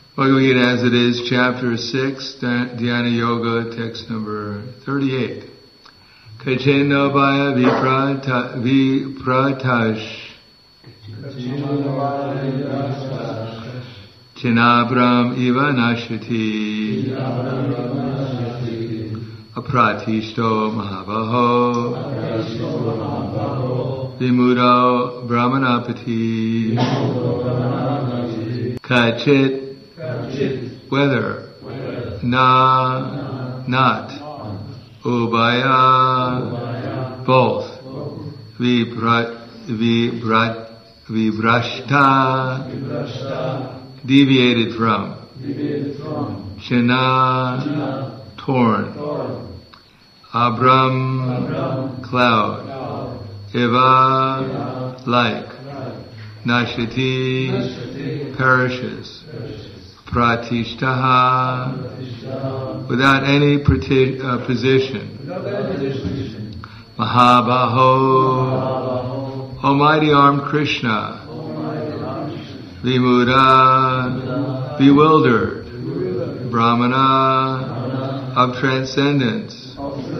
Bhagavad Gita as it is, chapter 6, Dhyana Yoga, text number 38. Kachena bhaya vipratash Chinabram iva nashati Apratishto mahabaho Vimudo brahmanapati Kachit whether not Ubaya both Vibrashta deviated from Shana torn Abram cloud Eva like Nashati perishes Pratishtaha without any position Mahabaho Almighty armed Krishna Vimuda bewildered Brahmana of transcendence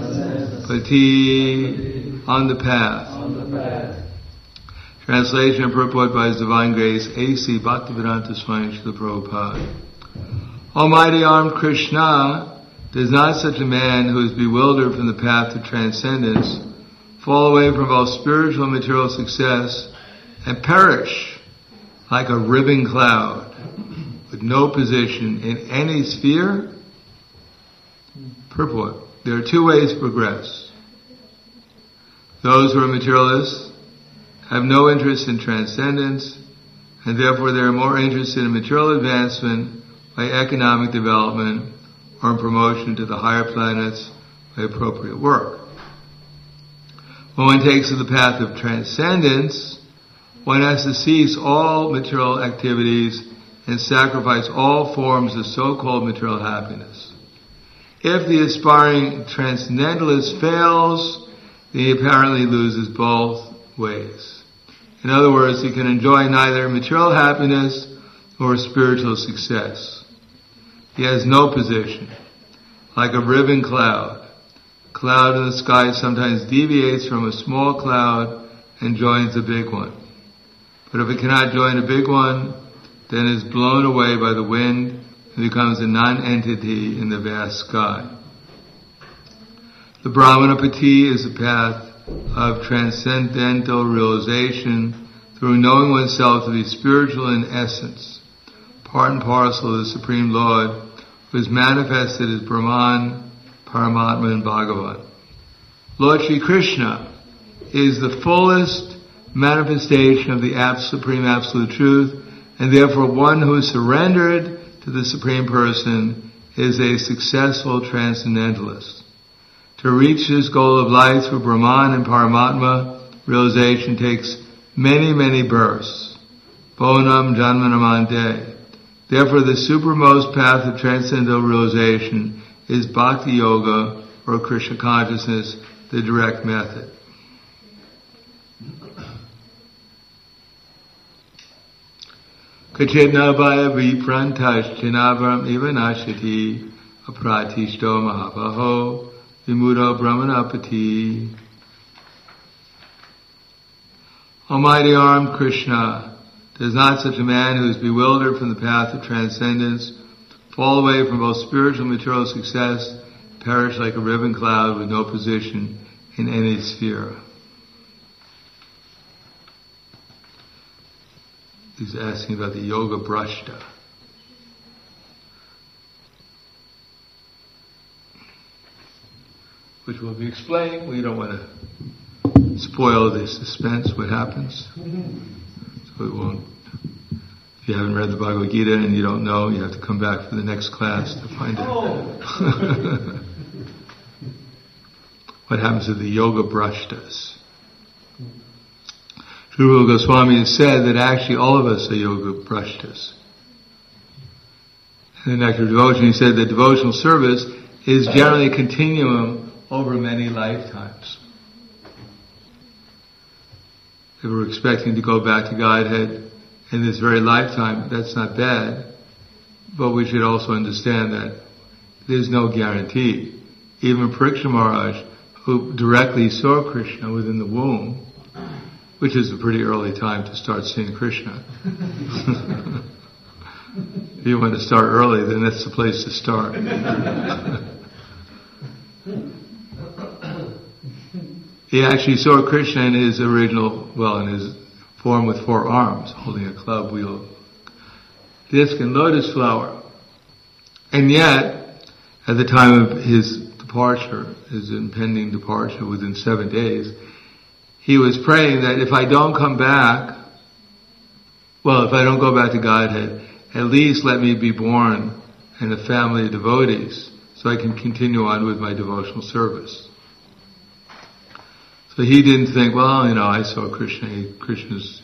Pati on the path. Translation and purport by His Divine Grace A.C. Bhaktivedanta Swami Srila Prabhupada. Almighty armed Krishna, does not such a man who is bewildered from the path to transcendence fall away from both spiritual and material success and perish like a ribbon cloud with no position in any sphere? Purport. There are two ways to progress. Those who are materialists have no interest in transcendence, and therefore they are more interested in material advancement by economic development or in promotion to the higher planets by appropriate work. When one takes to the path of transcendence, one has to cease all material activities and sacrifice all forms of so-called material happiness. If the aspiring transcendentalist fails, he apparently loses both ways. In other words, he can enjoy neither material happiness nor spiritual success. He has no position. Like a ribbon cloud. Cloud in the sky sometimes deviates from a small cloud and joins a big one. But if it cannot join a big one, then it is blown away by the wind and becomes a non-entity in the vast sky. The Brahmanapati is a path of transcendental realization through knowing oneself to be spiritual in essence, part and parcel of the Supreme Lord, who is manifested as Brahman, Paramatma, and Bhagavan. Lord Shri Krishna is the fullest manifestation of the Supreme Absolute Truth, and therefore one who is surrendered to the Supreme Person is a successful transcendentalist. To reach this goal of life through Brahman and Paramatma realization takes many, many births. Bonam Janmanamante. Therefore the supermost path of transcendental realization is Bhakti Yoga, or Krishna consciousness, the direct method. Kachitna bhaya viprantash chinabram ivanashati apratishto mahabaho Vimudo brahmanapati. Almighty armed Krishna, does not such a man who is bewildered from the path of transcendence fall away from both spiritual and material success, perish like a ribbon cloud with no position in any sphere? He's asking about the yoga brashta. Which will be explained. We don't want to spoil the suspense, what happens. So it won't. If you haven't read the Bhagavad Gita and you don't know, you have to come back for the next class to find out. What happens to the yoga brashtas. Sri Rupa Goswami has said that actually all of us are yoga brashtas. In the Nectar of Devotion, he said that devotional service is generally a continuum over many lifetimes. If we're expecting to go back to Godhead in this very lifetime, that's not bad. But we should also understand that there's no guarantee. Even Parikshit Maharaj, who directly saw Krishna within the womb, which is a pretty early time to start seeing Krishna. If you want to start early, then that's the place to start. He actually saw Krishna in his in his form with 4 arms, holding a club, wheel, disc, and lotus flower. And yet, at the time of his departure, his impending departure within 7 days, he was praying that if I don't come back, if I don't go back to Godhead, at least let me be born in a family of devotees so I can continue on with my devotional service. So he didn't think, I saw Krishna. Krishna's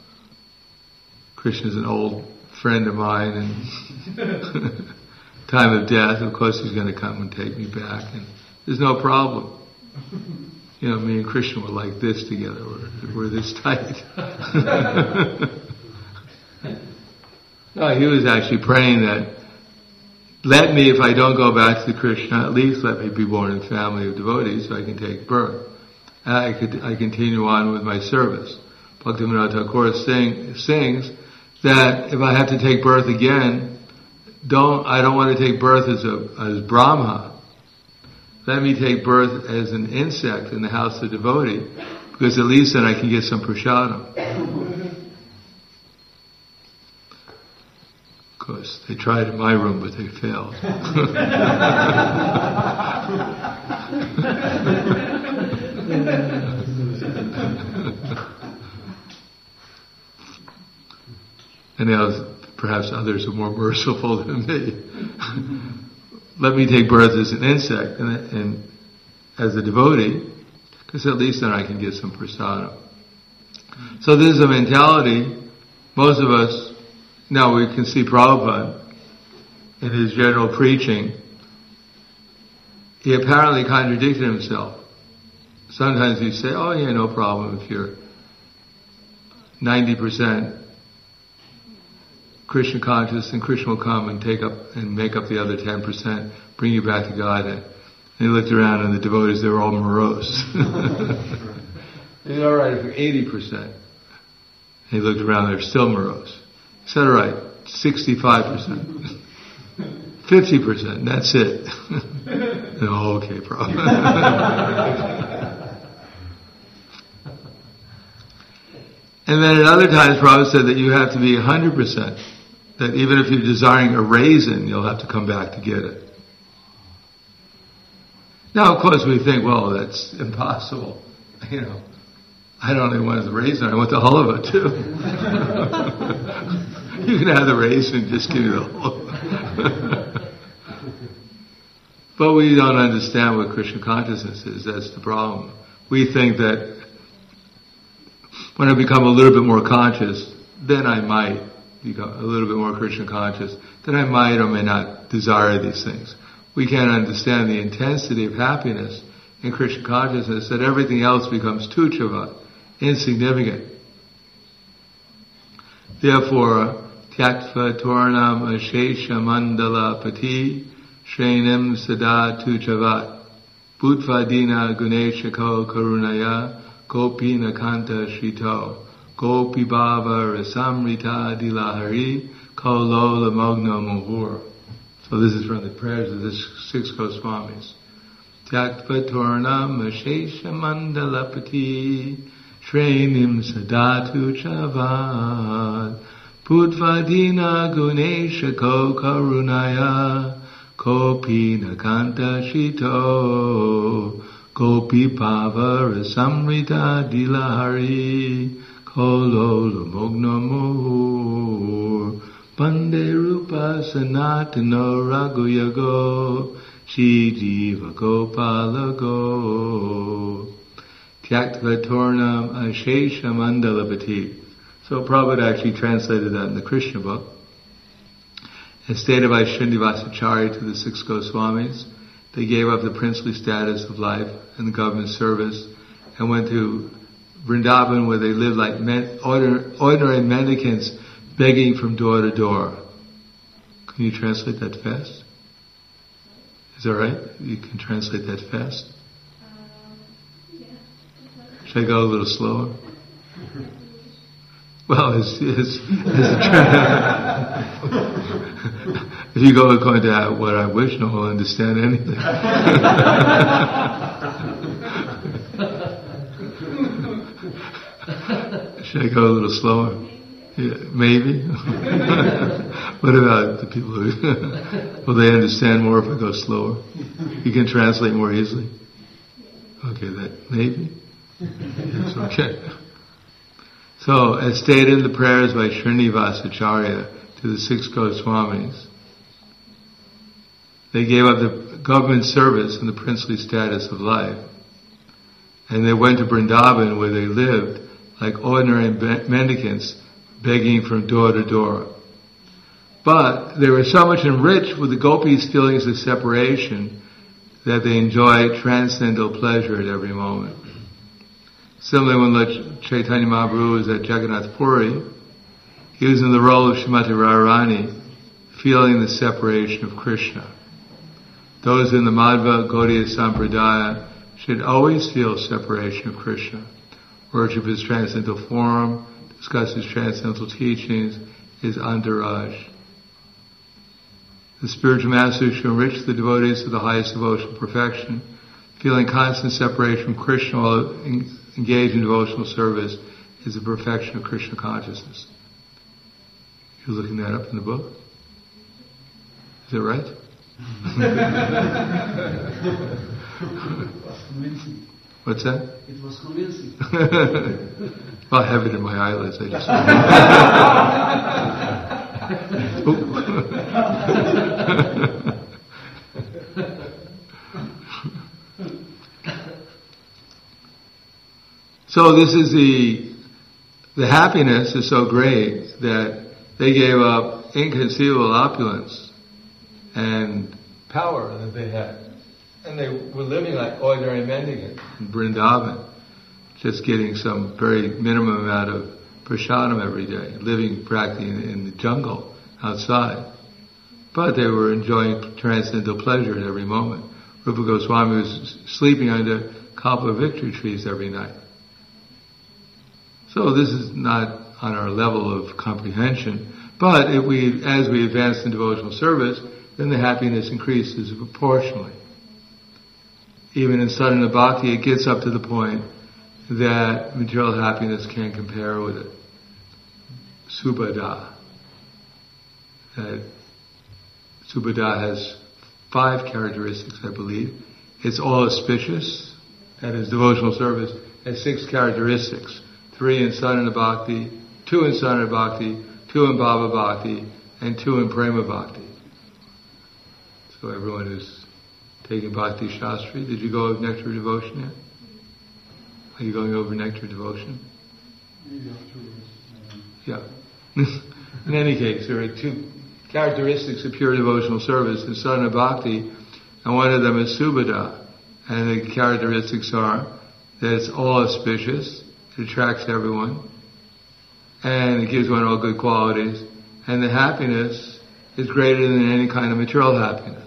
an old friend of mine, and time of death, of course he's going to come and take me back, and there's no problem. Me and Krishna were like this together. We're this tight. No, he was actually praying that, let me, if I don't go back to Krishna, at least let me be born in a family of devotees so I can take birth. I continue on with my service. Bhaktivinoda Thakur sings that if I have to take birth again, I don't want to take birth as Brahma. Let me take birth as an insect in the house of devotee, because at least then I can get some prasadam. Of course, they tried in my room, but they failed. And perhaps others are more merciful than me. Let me take birth as an insect and as a devotee, because at least then I can get some prasadam. So there's a mentality, most of us, now we can see Prabhupada in his general preaching, he apparently contradicted himself. Sometimes he say, no problem if you're 90% Krishna conscious, and Krishna will come and make up the other 10%, bring you back to God. And he looked around and the devotees, they were all morose. He said, alright, if you're 80%. He looked around, they're still morose. He said, alright, 65%. 50%, that's it. Okay, Prabhupada. And then at other times, Prabhupada said that you have to be 100%. That even if you're desiring a raisin, you'll have to come back to get it. Now, of course, we think, that's impossible. I don't even want the raisin, I want the halva too. You can have the raisin, just give me the halva. But we don't understand what Krishna consciousness is. That's the problem. We think that when I become a little bit more conscious, then I might become a little bit more Krishna conscious, then I might or may not desire these things. We can't understand the intensity of happiness in Krishna consciousness, that everything else becomes tuchava, insignificant. Therefore, tyaktva tornam ashesha mandala pati shrenim sada tuchavat bhutvadina guneshako karunaya Gopina Kanta Shito, Gopi Bhava Rasamrita Dilahari, Kolola Mogna Muhur. So this is from the prayers of the 6 Goswamis. Tyaktva Tornam Ashesha Mandalapati, Shrenim Sadatu Chavad, Putvadina Gunesha Ko Karunaya, Gopina Kanta Shito, Gopi Pava Rasamrita Dilahari Kolola Mogna Muhur Pande Rupa Sanatano Raghuyago Shijiva Gopala Go Tyaktva Tornam Ashesha Mandalapati. So Prabhupada actually translated that in the Krishna book. As stated by Srinivasacharya to the 6 Goswamis, they gave up the princely status of life and the government service and went to Vrindavan, where they lived like ordinary mendicants, begging from door to door. Can you translate that fast? Is that right? You can translate that fast? Yeah. Should I go a little slower? Well, if you go according to what I wish, no one will understand anything. Should I go a little slower? Yeah, maybe. What about the people who will they understand more if I go slower? You can translate more easily. Okay, that maybe. Yes, okay. So, as stated in the prayers by Srinivasacharya to the 6 Goswamis, they gave up the government service and the princely status of life, and they went to Vrindavan where they lived like ordinary mendicants, begging from door to door. But they were so much enriched with the gopis' feelings of separation that they enjoyed transcendental pleasure at every moment. Similarly, when Lord Chaitanya Mahaprabhu was at Jagannath Puri, he was in the role of Srimati Radharani, feeling the separation of Krishna. Those in the Madhva Gaudiya Sampradaya should always feel separation of Krishna, worship his transcendental form, discuss his transcendental teachings, his entourage. The spiritual masters should enrich the devotees to the highest devotional perfection, feeling constant separation from Krishna while engaged in devotional service is the perfection of Krishna consciousness. You're looking that up in the book? Is that right? What's that? It was convincing. Well, I have it in my eyelids. I just. So this is the happiness is so great that they gave up inconceivable opulence and power that they had. And they were living like ordinary mendicants in Vrindavan, just getting some very minimum amount of prasadam every day, living practically in the jungle outside. But they were enjoying transcendental pleasure at every moment. Rupa Goswami was sleeping under Kalpa victory trees every night. So this is not on our level of comprehension, but as we advance in devotional service, then the happiness increases proportionally. Even in sadhana bhakti, it gets up to the point that material happiness can't compare with it. Subhada. Subhada has 5 characteristics, I believe. It's all auspicious, that is, devotional service has 6 characteristics. 3 in sadhana bhakti, 2 in sadhana bhakti, 2 in bhava bhakti, and 2 in prema bhakti. So everyone who's taking Bhakti Shastri, did you go over Nectar Devotion yet? Are you going over Nectar Devotion? Maybe afterwards. Yeah. In any case, there are 2 characteristics of pure devotional service in sadhana bhakti, and one of them is subhada. And the characteristics are that it's all auspicious, it attracts everyone, and it gives one all good qualities, and the happiness is greater than any kind of material happiness.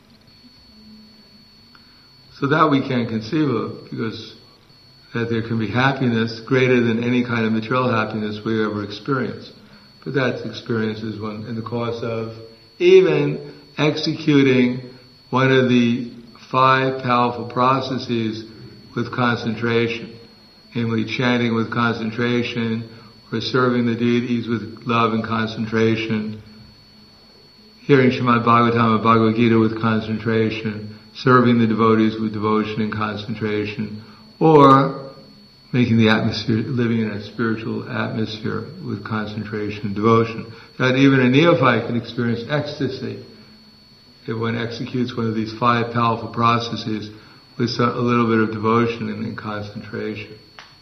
So that we can't conceive of, because that there can be happiness greater than any kind of material happiness we ever experience. But that experience is one in the course of even executing one of the 5 powerful processes with concentration, namely chanting with concentration, or serving the deities with love and concentration, hearing Srimad Bhagavatam and Bhagavad Gita with concentration, serving the devotees with devotion and concentration, or making the atmosphere, living in a spiritual atmosphere with concentration and devotion. That even a neophyte can experience ecstasy if one executes one of these 5 powerful processes with a little bit of devotion and concentration.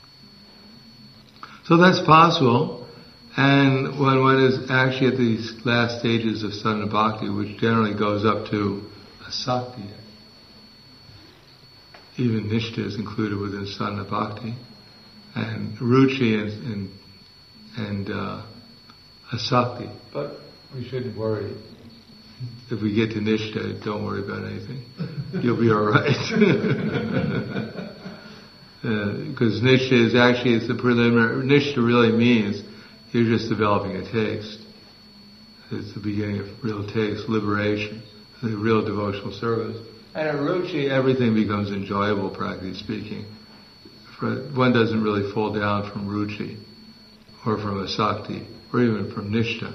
So that's possible, and when one is actually at these last stages of sadhana bhakti, which generally goes up to asakti, even nishta is included within sadhana bhakti, and ruchi and asakti. But we shouldn't worry. if we get to Nishta, don't worry about anything. You'll be all right. Because Nishta is actually, it's the preliminary. Nishta really means you're just developing a taste. It's the beginning of real taste, liberation, the real devotional service. And at Ruchi, everything becomes enjoyable, practically speaking. One doesn't really fall down from Ruchi, or from Asakti, or even from Nishta.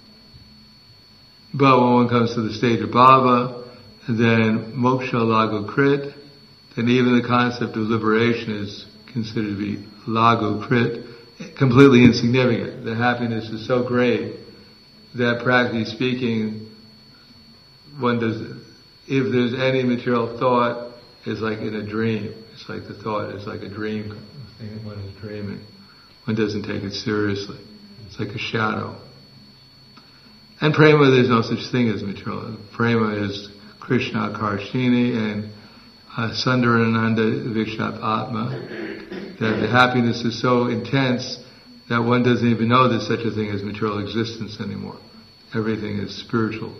But when one comes to the stage of Bhava, then Moksha Lagu Krit, then even the concept of liberation is considered to be Lagu Krit, completely insignificant. The happiness is so great that practically speaking, one does, if there's any material thought, it's like in a dream. It's like the thought is like a dream thing one is dreaming. One doesn't take it seriously. It's like a shadow. And prema, there's no such thing as material. Prema is Krishna Karshini and Sundarananda Vikshat Atma. That the happiness is so intense that one doesn't even know there's such a thing as material existence anymore. Everything is spiritual.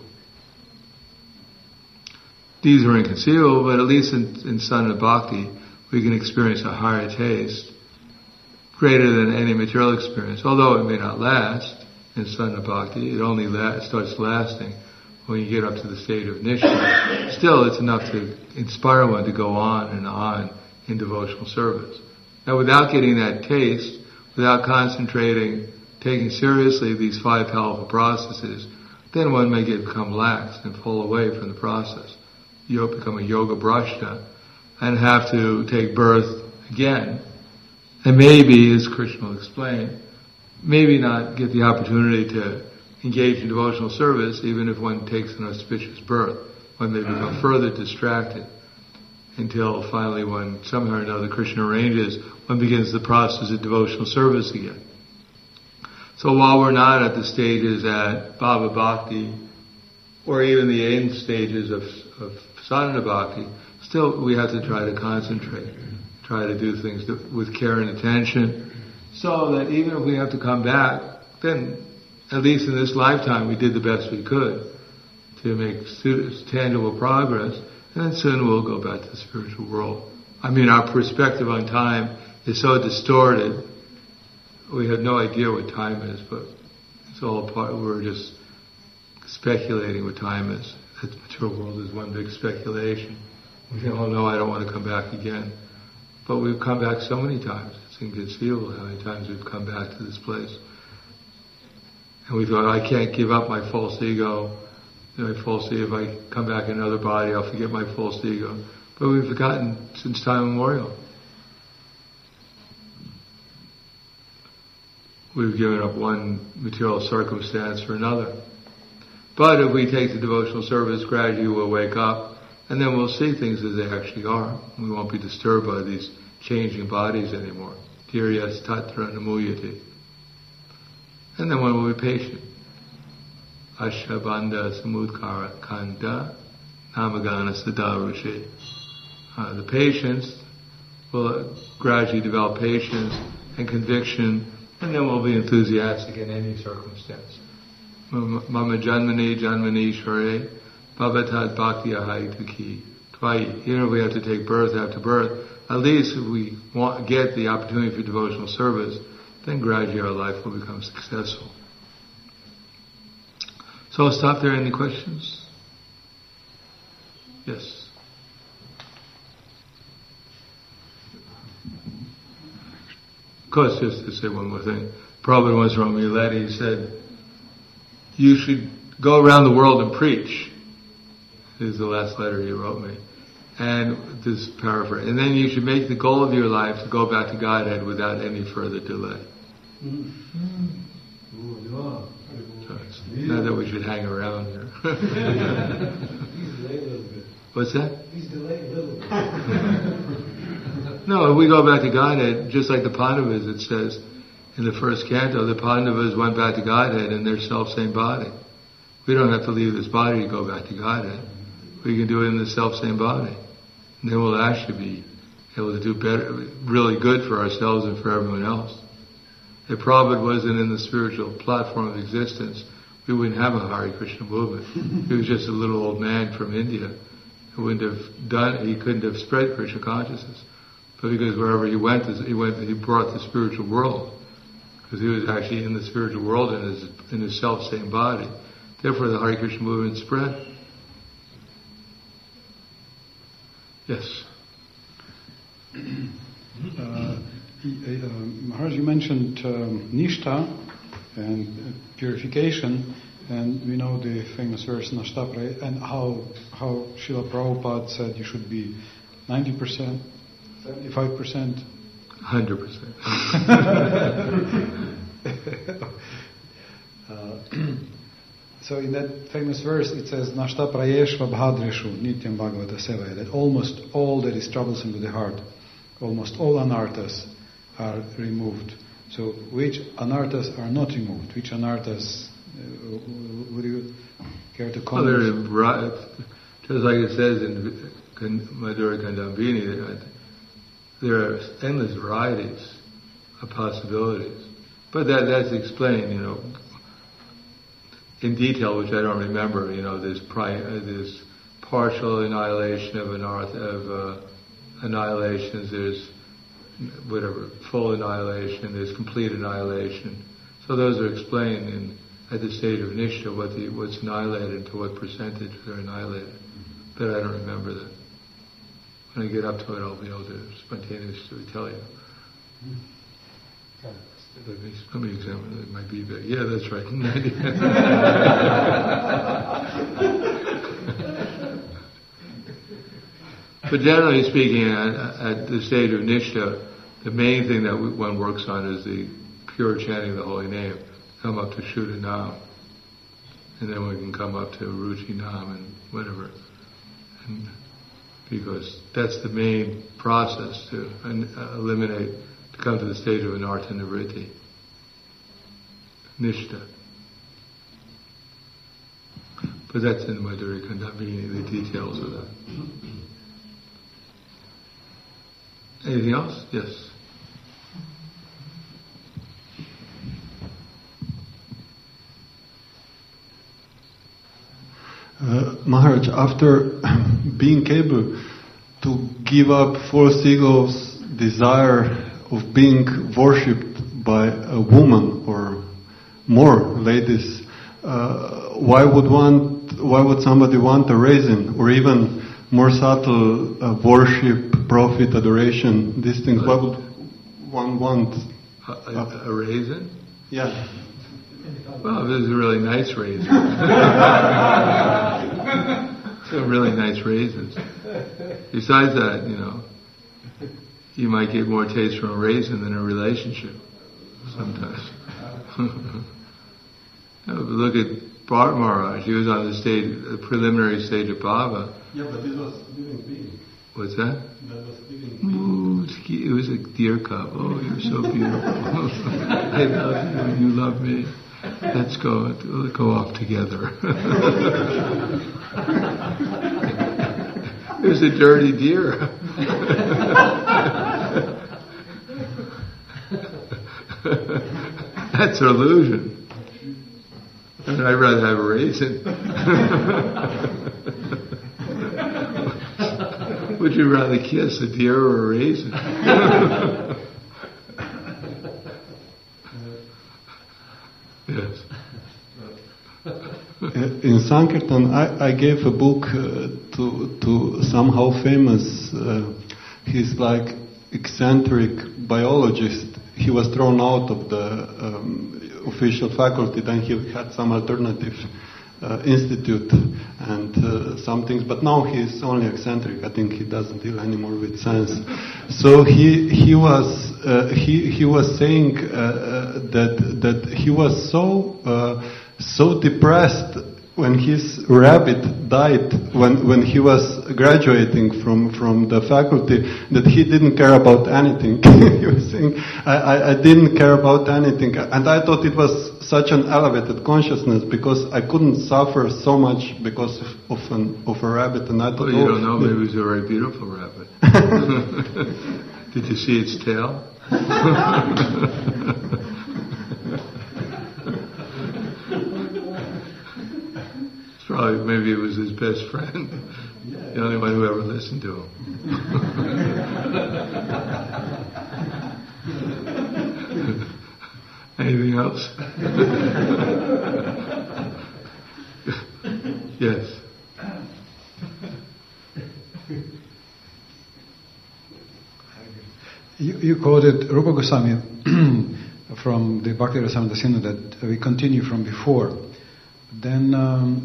These are inconceivable, but at least in Sadhana Bhakti, we can experience a higher taste, greater than any material experience. Although it may not last in Sadhana Bhakti, it only starts lasting when you get up to the state of Nishta. Still, it's enough to inspire one to go on and on in devotional service. Now, without getting that taste, without concentrating, taking seriously these 5 powerful processes, then one may become lax and fall away from the process. You'll become a yoga brashta and have to take birth again. And maybe, as Krishna will explain, maybe not get the opportunity to engage in devotional service even if one takes an auspicious birth. One may become further distracted until finally one, somehow or another, Krishna arranges, one begins the process of devotional service again. So while we're not at the stages at Bhava Bhakti, or even the end stages of Sadhana Bhakti, still we have to try to concentrate, try to do things with care and attention, so that even if we have to come back, then at least in this lifetime we did the best we could to make tangible progress, and then soon we'll go back to the spiritual world. I mean, our perspective on time is so distorted, we have no idea what time is, but it's all part, we're just speculating what time is. That the material world is one big speculation. We say, oh no, I don't want to come back again. But we've come back so many times. It's inconceivable how many times we've come back to this place. And we thought, I can't give up my false ego. My false ego, if I come back in another body, I'll forget my false ego. But we've forgotten since time immemorial. We've given up one material circumstance for another. But if we take the devotional service, gradually we'll wake up, and then we'll see things as they actually are. We won't be disturbed by these changing bodies anymore. Dhiryas tatra namuyati. And then one will be patient. Ashabandha samudkara kanda namagana sadarushi. The patience will gradually develop patience and conviction, and then we'll be enthusiastic in any circumstance. Mama janmani share bhavatad bhakti ahaitaki tvai. Even if we have to take birth after birth, at least if we get the opportunity for devotional service, then gradually our life will become successful. So I'll stop there. Any questions? Yes. Of course, just to say one more thing. Prabhupada once wrote me a letter. He said, you should go around the world and preach. This is the last letter he wrote me. And this paraphrase. And then you should make the goal of your life to go back to Godhead without any further delay. Not that we should hang around here. What's that? He's delayed a little bit. No, if we go back to Godhead, just like the Pandavas, it says in the first canto, the Pandavas went back to Godhead in their self-same body. We don't have to leave this body to go back to Godhead. We can do it in the self-same body. And then we'll actually be able to do better, really good for ourselves and for everyone else. If Prabhupada wasn't in the spiritual platform of existence, we wouldn't have a Hare Krishna movement. He was just a little old man from India who he couldn't have spread Krishna consciousness. But because wherever he went, he brought the spiritual world. Because he was actually in the spiritual world in his self-same body. Therefore the Hare Krishna movement spread. Yes. Maharaj, you mentioned Nishtha and purification, and we know the famous verse Nashtapra, and how Srila Prabhupada said you should be 90%, 75%. 100%. So in that famous verse it says Nashtaprayeshva bhadreshu nityam bhagavata sevaya, that almost all that is troublesome to the heart, almost all anarthas are removed. So which anarthas are not removed? Which anarthas would you care to comment? Well, just like it says in Madhura Kandambini, there are endless varieties of possibilities. But that's explained, in detail, which I don't remember. There's partial annihilation of annihilations. There's full annihilation. There's complete annihilation. So those are explained at the stage of Nishtha, what's annihilated and to what percentage are annihilated. But I don't remember that. When I get up to it, I'll be able to spontaneously tell you. Let me examine it. It might be big. Yeah, that's right. But generally speaking, at the stage of Nishtha, the main thing that one works on is the pure chanting of the holy name. Come up to Shuddha Nam. And then we can come up to Ruchi Nam and whatever. And because that's the main process to eliminate, to come to the stage of anartha nivritti. Nishtha. But that's in Madhura Kandambini, the details of that. Anything else? Yes. Maharaj, after being able to give up false ego's desire of being worshipped by a woman or more ladies, why would somebody want a raisin or even more subtle worship, profit, adoration, these things? Why would one want a raisin? Yeah. Well, this is a really nice raisin. Some really nice raisins. Besides that, you might get more taste from a raisin than a relationship sometimes. Look at Bharat Maharaj. He was on the preliminary stage of Bhava. Yeah, but this was living being. What's that? That was living being. Ooh, it was a deer cub. Oh, you're so beautiful. I love you and you love me. Let's go off together. It was a dirty deer. That's an illusion. And I'd rather have a raisin. Would you rather kiss a deer or a raisin? Yes. In Sankirtan, I gave a book to somehow famous, he's like eccentric biologist. He was thrown out of the official faculty, then he had some alternative institute and some things, but now he's only eccentric. I think he doesn't deal anymore with science. So he was saying that he was so depressed when his rabbit died when he was graduating from the faculty that he didn't care about anything. He was saying, I didn't care about anything, and I thought it was such an elevated consciousness because I couldn't suffer so much because of a rabbit, and I thought, well, you don't know, maybe it was a very beautiful rabbit. Did you see its tail? like maybe it was his best friend, the only one who ever listened to him. Anything else? Yes. You quoted Rupa Goswami from the Bhakti Rasamrita Sindhu that we continue from before. Then,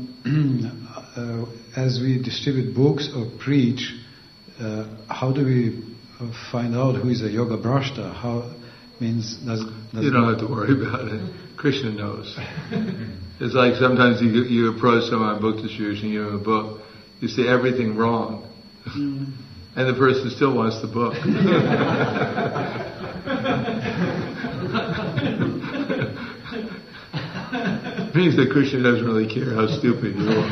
as we distribute books or preach, how do we find out who is a yoga brashta? Does you don't have to worry about it. Krishna knows. It's like sometimes you approach someone on book distribution, you have a book, you say everything wrong, and the person still wants the book. It means that Krishna doesn't really care how stupid you are.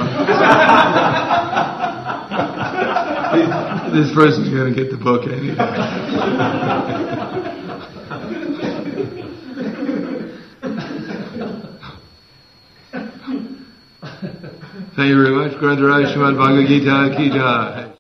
This person's going to get the book anyway. Thank you very much. Grandharaj Srimad Bhagavad Gita Ki Jai.